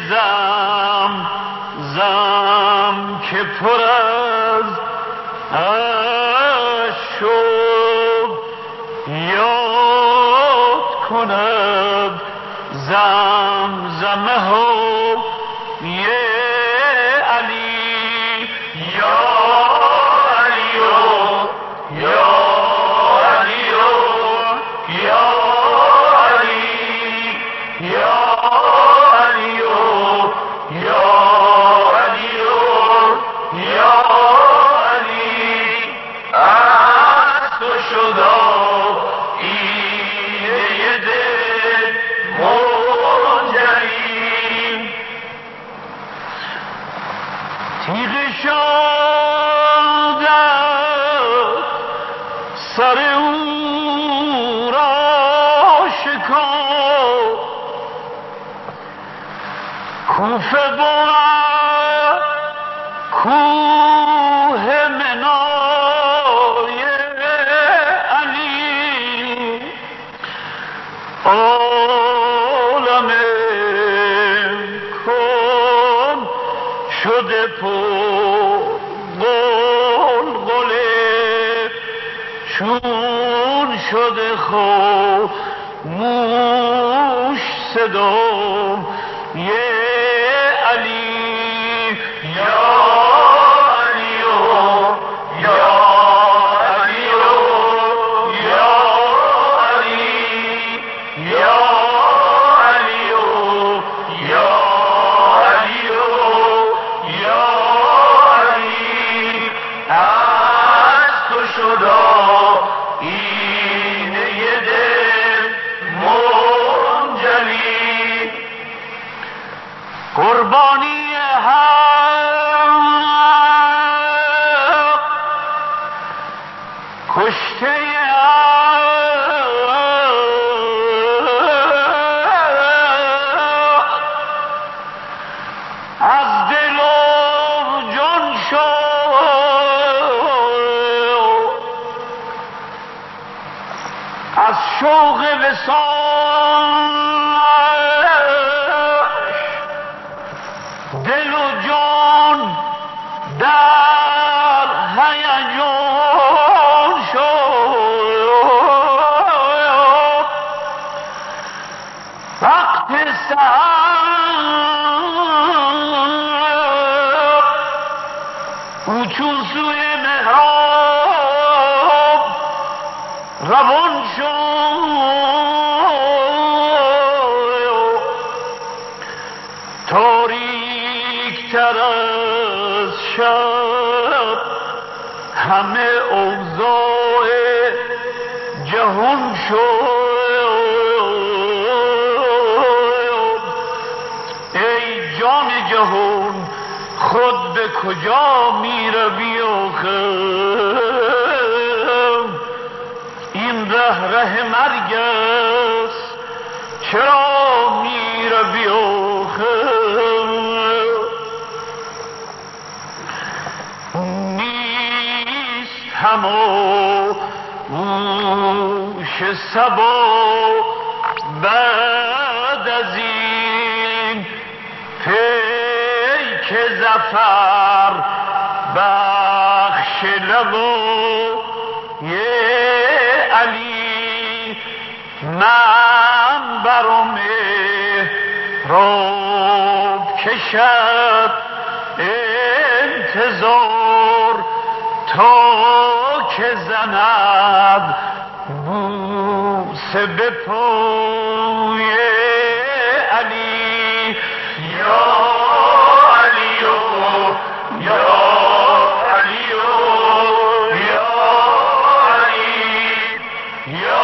زم که پر از شد یاد کند زمزمه ها یه علی یا علیو یا علیو یا علی یا علیو یا علیو یا علی از تو شدا ایده دل منجریم تیغ شادت سر او را شکن کوفه بود کوه منای علی عالم کن شده پر غلغله چون شده خاموش صدام یه علی یا علیو یا علیو یا علی یا علیو یا علیو یا علی از تو شدا اینه دل منجلی قربانی حق کشته از دل و جان شد از شوق وصالش دل و جان در هیجان شد وقت سحر او چون سوی محراب روان شد تاریک تر از شب همه اوضاع جهان شد ای جان جهان خود به کجا می روی آخه این ره مرگ است چرا می روی آخه نیست هموش صبا بعد از این پیک ظفر بخش لبو یه علی من برام راب کشد انتظار تا که زند بوسه به پای علی یا علیو یا علیو یا علی یا